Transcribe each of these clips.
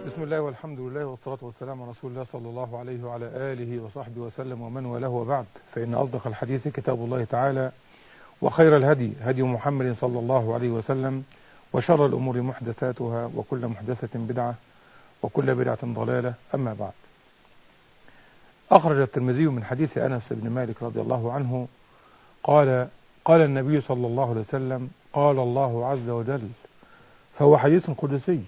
بسم الله والحمد لله والصلاة والسلام على رسول الله صلى الله عليه وعلى آله وصحبه وسلم ومن والاه وبعد، فإن أصدق الحديث كتاب الله تعالى، وخير الهدي هدي محمد صلى الله عليه وسلم، وشر الأمور محدثاتها، وكل محدثة بدعة، وكل بدعة ضلالة. أما بعد، أخرج الترمذي من حديث أنس بن مالك رضي الله عنه قال النبي صلى الله عليه وسلم: قال الله عز وجل، فهو حديث قدسي: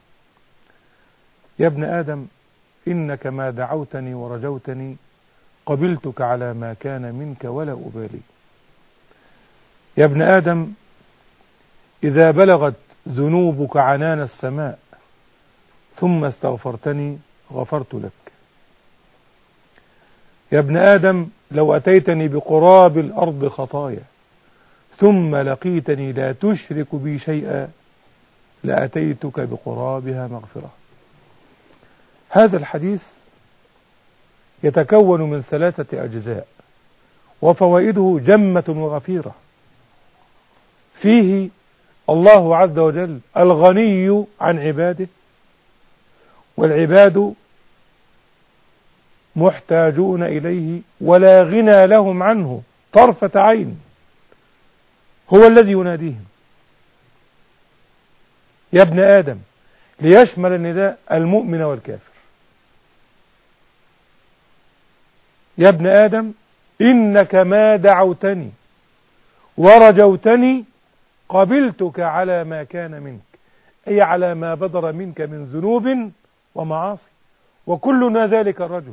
يا ابن آدم إنك ما دعوتني ورجوتني قبلتك على ما كان منك ولا أبالي. يا ابن آدم إذا بلغت ذنوبك عنان السماء ثم استغفرتني غفرت لك. يا ابن آدم لو أتيتني بقراب الأرض خطايا ثم لقيتني لا تشرك بي شيئا لأتيتك بقرابها مغفرة. هذا الحديث يتكون من 3 أجزاء، وفوائده جمة وغفيرة. فيه الله عز وجل الغني عن عباده، والعباد محتاجون إليه ولا غنى لهم عنه طرفة عين، هو الذي يناديهم: يا ابن آدم، ليشمل النداء المؤمن والكافر. يا ابن آدم إنك ما دعوتني ورجوتني قبلتك على ما كان منك، أي على ما بدر منك من ذنوب ومعاصي، وكلنا ذلك الرجل.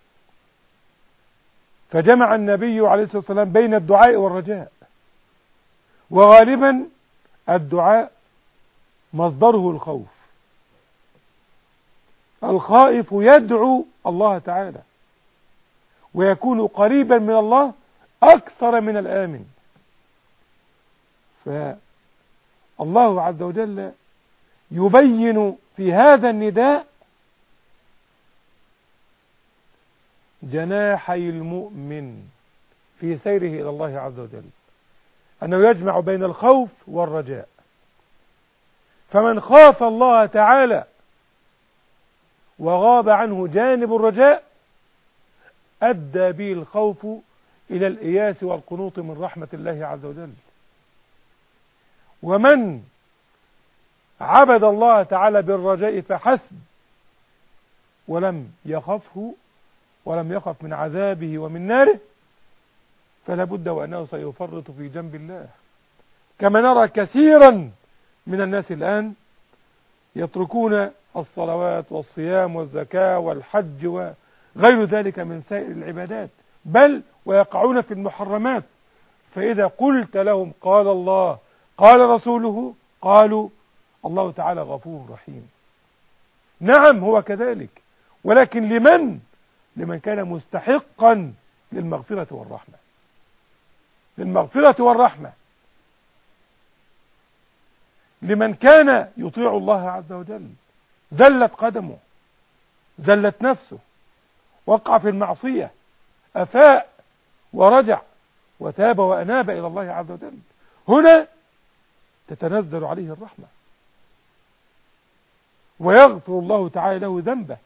فجمع النبي عليه الصلاة والسلام بين الدعاء والرجاء، وغالبا الدعاء مصدره الخوف. الخائف يدعو الله تعالى ويكون قريبا من الله أكثر من الآمن. فالله عز وجل يبين في هذا النداء جناحي المؤمن في سيره إلى الله عز وجل، أنه يجمع بين الخوف والرجاء. فمن خاف الله تعالى وغاب عنه جانب الرجاء أدى به الخوف إلى الإياس والقنوط من رحمة الله عز وجل. ومن عبد الله تعالى بالرجاء فحسب ولم يخفه ولم يخف من عذابه ومن ناره فلا بد وأنه سيفرط في جنب الله، كما نرى كثيرا من الناس الآن يتركون الصلوات والصيام والزكاة والحج وغير ذلك من سائر العبادات، بل ويقعون في المحرمات. فإذا قلت لهم قال الله قال رسوله قالوا الله تعالى غفور رحيم. نعم هو كذلك، ولكن لمن كان مستحقا للمغفرة والرحمة، للمغفرة والرحمة، لمن كان يطيع الله عز وجل، زلت قدمه، زلت نفسه، وقع في المعصية، أفاء ورجع وتاب وأناب إلى الله عز وجل، هنا تتنزل عليه الرحمة ويغفر الله تعالى له ذنبه.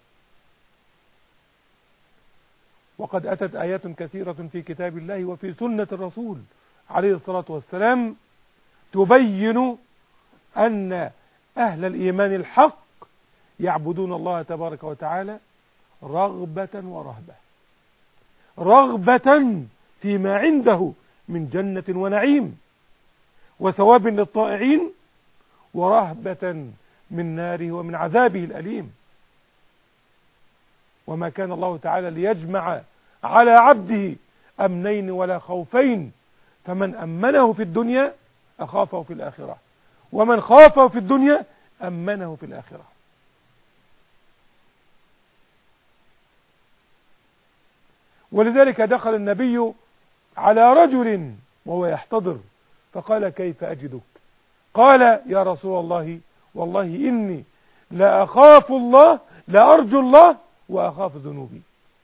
وقد أتت آيات كثيرة في كتاب الله وفي سنة الرسول عليه الصلاة والسلام تبين أن أهل الإيمان الحق يعبدون الله تبارك وتعالى رغبة ورهبة، رغبة فيما عنده من جنة ونعيم وثواب للطائعين، ورهبة من ناره ومن عذابه الأليم. وما كان الله تعالى ليجمع على عبده أمنين ولا خوفين، فمن أمنه في الدنيا أخافه في الآخرة، ومن خافه في الدنيا أمنه في الآخرة. ولذلك دخل النبي على رجل وهو يحتضر فقال: كيف أجدك؟ قال: يا رسول الله، والله إني لا أخاف الله، لا أرجو الله وأخاف ذنوبي.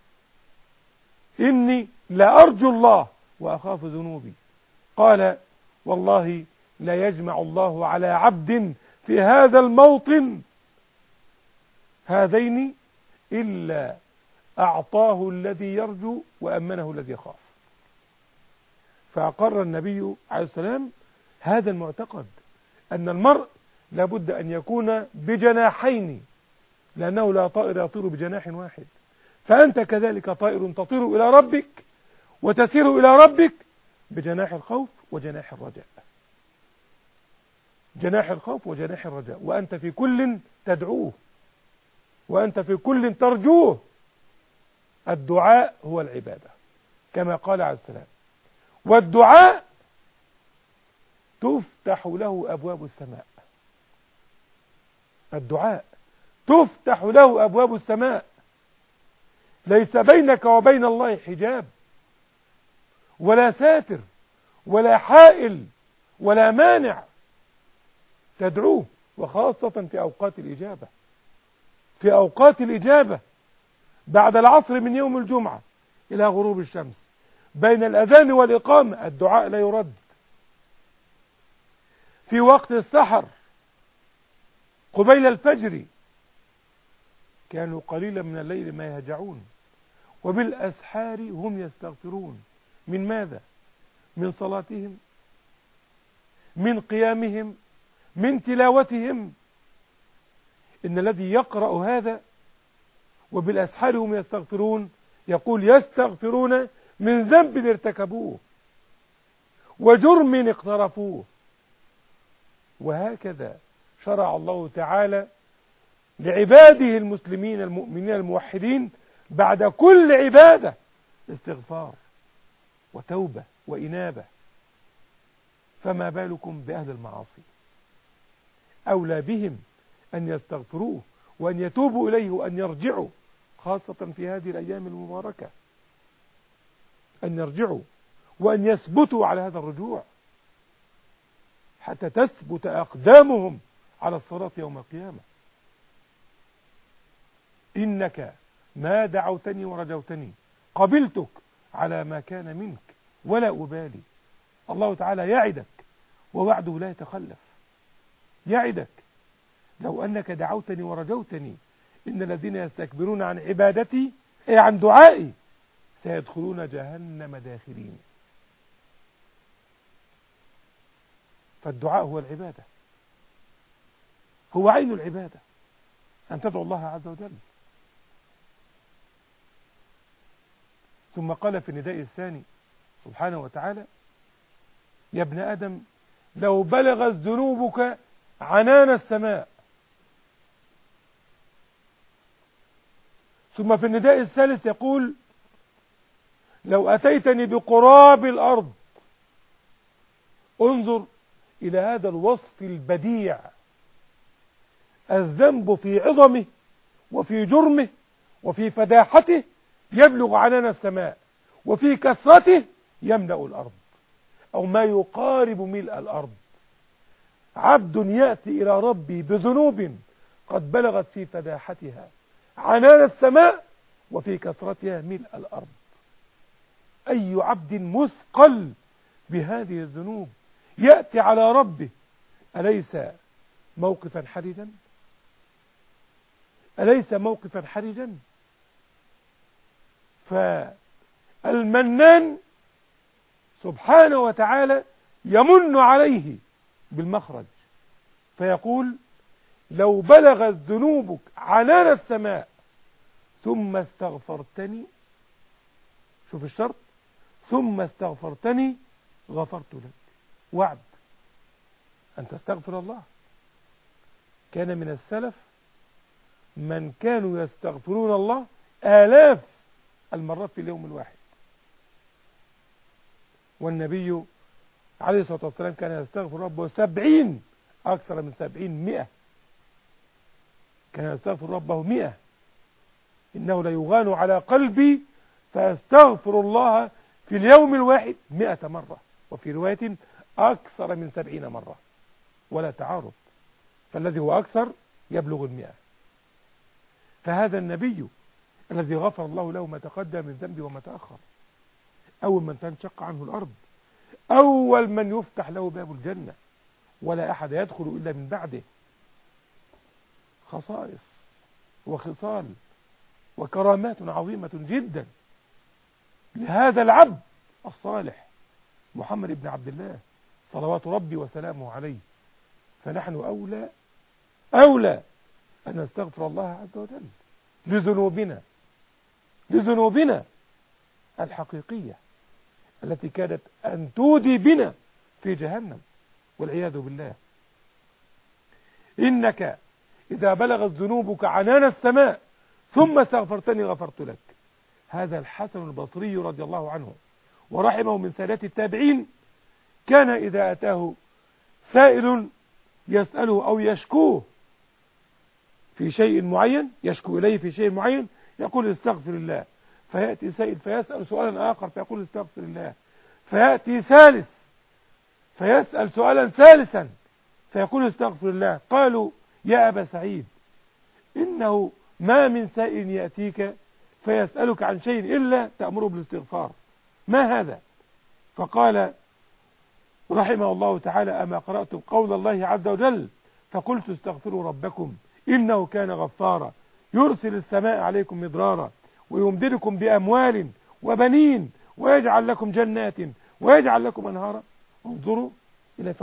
إني لا أرجو الله وأخاف ذنوبي. قال: والله لا يجمع الله على عبد في هذا الموطن هذين إلا أعطاه الذي يرجو وأمنه الذي يخاف. فأقر النبي عليه السلام هذا المعتقد، أن المرء لابد أن يكون بجناحين، لأنه لا طائر يطير بجناح واحد. فأنت كذلك طائر تطير إلى ربك وتسير إلى ربك بجناح الخوف وجناح الرجاء. جناح الخوف وجناح الرجاء، وأنت في كل تدعوه وأنت في كل ترجوه. الدعاء هو العبادة كما قال عليه السلام، والدعاء تفتح له أبواب السماء. الدعاء تفتح له أبواب السماء، ليس بينك وبين الله حجاب ولا ساتر ولا حائل ولا مانع. تدعوه، وخاصة في أوقات الإجابة. في أوقات الإجابة بعد العصر من يوم الجمعة إلى غروب الشمس، بين الأذان والإقامة الدعاء لا يرد. في وقت السحر قبيل الفجر كانوا قليلا من الليل ما يهجعون، وبالأسحار هم يستغفرون. من ماذا؟ من صلاتهم، من قيامهم، من تلاوتهم. إن الذي يقرأ هذا وبالأسحار هم يستغفرون يقول يستغفرون من ذنب ارتكبوه وجرم اقترفوه. وهكذا شرع الله تعالى لعباده المسلمين المؤمنين الموحدين بعد كل عبادة استغفار وتوبة وإنابة. فما بالكم بأهل المعاصي؟ أولى بهم أن يستغفروه وأن يتوبوا إليه وأن يرجعوا، خاصة في هذه الأيام المباركة، أن يرجعوا وأن يثبتوا على هذا الرجوع حتى تثبت أقدامهم على الصراط يوم القيامة. إنك ما دعوتني ورجوتني قبلتك على ما كان منك ولا أبالي. الله تعالى يعدك ووعده لا يتخلف. يعدك لو أنك دعوتني ورجوتني إن الذين يستكبرون عن عبادتي أي عن دعائي سيدخلون جهنم داخرين. فالدعاء هو العبادة، هو عين العبادة، أن تدعو الله عز وجل. ثم قال في النداء الثاني سبحانه وتعالى: يا ابن آدم لو بلغت ذنوبك عنان السماء. ثم في النداء الثالث يقول: لو أتيتني بقراب الأرض. انظر إلى هذا الوصف البديع. الذنب في عظمه وفي جرمه وفي فداحته يبلغ عنان السماء، وفي كثرته يملأ الأرض أو ما يقارب ملء الأرض. عبد يأتي إلى ربي بذنوب قد بلغت في فداحتها عنان السماء وفي كثرتها ملء الأرض. أي عبد مثقل بهذه الذنوب يأتي على ربه أليس موقفا حرجا؟ أليس موقفا حرجا؟ فالمنان سبحانه وتعالى يمن عليه بالمخرج فيقول: لو بلغت ذنوبك عنان السماء ثم استغفرتني، شوف الشرط، ثم استغفرتني غفرت لك. وعد أن تستغفر الله. كان من السلف من كانوا يستغفرون الله آلاف المرات في اليوم الواحد. والنبي عليه الصلاة والسلام كان يستغفر ربه 70، أكثر من 70، 100. كان يستغفر ربه 100. إنه ليغان على قلبي فيستغفر الله في اليوم الواحد 100 مرة، وفي رواية أكثر من 70 مرة، ولا تعارض، فالذي هو أكثر يبلغ 100. فهذا النبي الذي غفر الله له ما تقدم من ذنبه وما تأخر، أول من تنشق عنه الأرض، أول من يفتح له باب الجنة، ولا أحد يدخل إلا من بعده. خصائص وخصال وكرامات عظيمة جدا لهذا العبد الصالح محمد بن عبد الله صلوات ربي وسلامه عليه. فنحن أولى أن نستغفر الله عز وجل لذنوبنا الحقيقية التي كادت أن تودي بنا في جهنم والعياذ بالله. إنك إذا بلغت ذنوبك عنان السماء ثم استغفرتني غفرت لك. هذا الحسن البصري رضي الله عنه ورحمه من سادات التابعين كان إذا أتاه سائل يسأله أو يشكوه في شيء معين، يشكو إليه في شيء معين، يقول استغفر الله. فيأتي سائل فيسأل سؤالا آخر فيقول استغفر الله. فيأتي ثالث فيسأل سؤالا ثالثا فيقول استغفر الله. قالوا يا أبا سعيد إنه ما من سائل يأتيك فيسألك عن شيء إلا تأمره بالاستغفار، ما هذا؟ فقال رحمه الله تعالى أما قرأتم قول الله عز وجل فقلت استغفروا ربكم إنه كان غفارا يرسل السماء عليكم مدرارا ويمددكم بأموال وبنين ويجعل لكم جنات ويجعل لكم أنهارا. انظروا إلى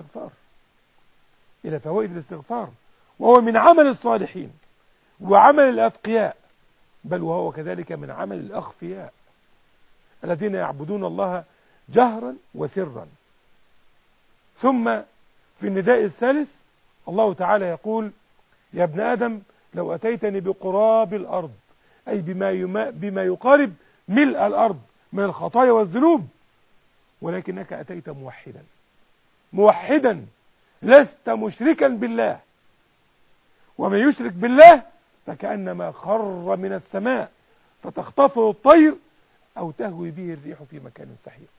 فوائد الاستغفار وهو من عمل الصالحين وعمل الأتقياء، بل وهو كذلك من عمل الأخفياء الذين يعبدون الله جهرا وسرا. ثم في النداء الثالث الله تعالى يقول يا ابن آدم لو أتيتني بقراب الأرض، أي بما يقارب ملء الأرض من الخطايا والذنوب، ولكنك أتيت موحدا لست مشركا بالله. ومن يشرك بالله فكأنما خر من السماء فتخطفه الطير أو تهوي به الريح في مكان سحيق.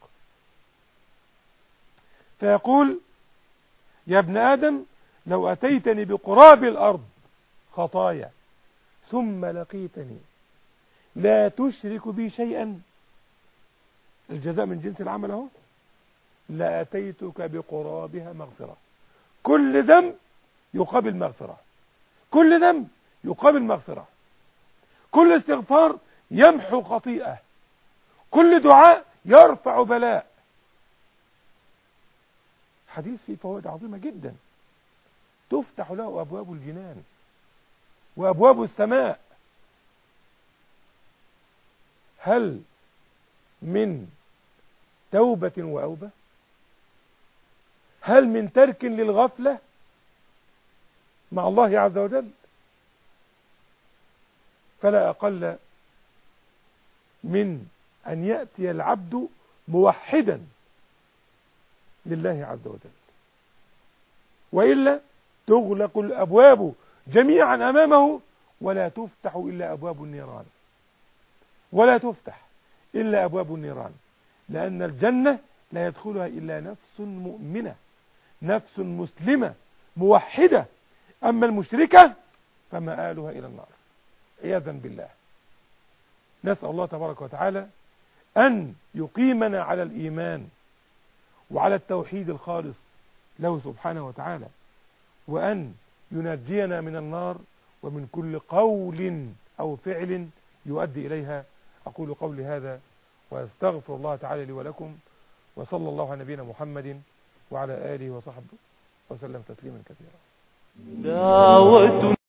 فيقول يا ابن آدم لو أتيتني بقراب الأرض خطايا ثم لقيتني لا تشرك بي شيئا، الجزاء من جنس العمل اهو، لأتيتك بقرابها مغفرة. كل ذنب يقابل مغفرة، كل ذنب يقابل مغفرة، كل استغفار يمحو خطيئة، كل دعاء يرفع بلاء. حديث فيه فوائد عظيمة جدا تفتح له أبواب الجنان وأبواب السماء. هل من توبة وأوبة؟ هل من ترك للغفلة مع الله عز وجل؟ فلا أقل من أن يأتي العبد موحدا لله عز وجل، وإلا تغلق الأبواب جميعا أمامه ولا تفتح إلا أبواب النيران، ولا تفتح إلا أبواب النيران، لأن الجنة لا يدخلها إلا نفس مؤمنة، نفس مسلمة موحدة. أما المشركة فمآلها إلى النار عياذا بالله. نسأل الله تبارك وتعالى أن يقيمنا على الإيمان وعلى التوحيد الخالص له سبحانه وتعالى، وأن ينجينا من النار ومن كل قول أو فعل يؤدي إليها. أقول قولي هذا وأستغفر الله تعالى لي ولكم، وصلى الله على نبينا محمد وعلى آله وصحبه وسلم تسليما كثيرا.